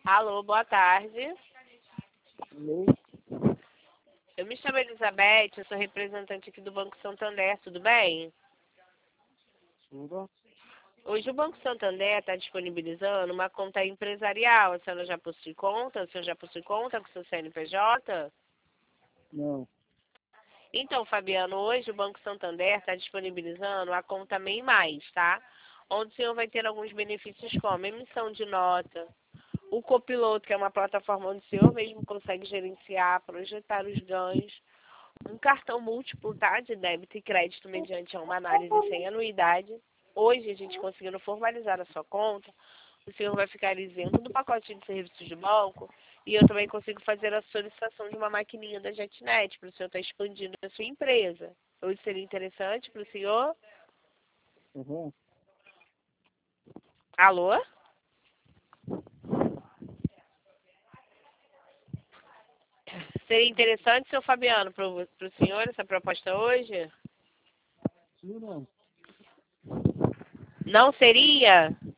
Alô, boa tarde. Alô? Eu me chamo Elizabeth, eu sou representante aqui do Banco Santander, tudo bem? Tudo? Hoje o Banco Santander está disponibilizando uma conta empresarial. A senhora já possui conta? O senhor já possui conta com o seu CNPJ? Não. Então, Fabiano, hoje o Banco Santander está disponibilizando a conta MEI Mais, tá? Onde o senhor vai ter alguns benefícios como emissão de nota, o copiloto, que é uma plataforma onde o senhor mesmo consegue gerenciar, projetar os ganhos, um cartão múltiplo, tá? De débito e crédito mediante uma análise sem anuidade. Hoje, a gente conseguindo formalizar a sua conta, o senhor vai ficar isento do pacote de serviços de banco e eu também consigo fazer a solicitação de uma maquininha da JetNet para o senhor estar expandindo a sua empresa. Hoje seria interessante para o senhor? Uhum. Alô? Seria interessante, seu Fabiano, para o senhor essa proposta hoje? Sim, não. Não seria?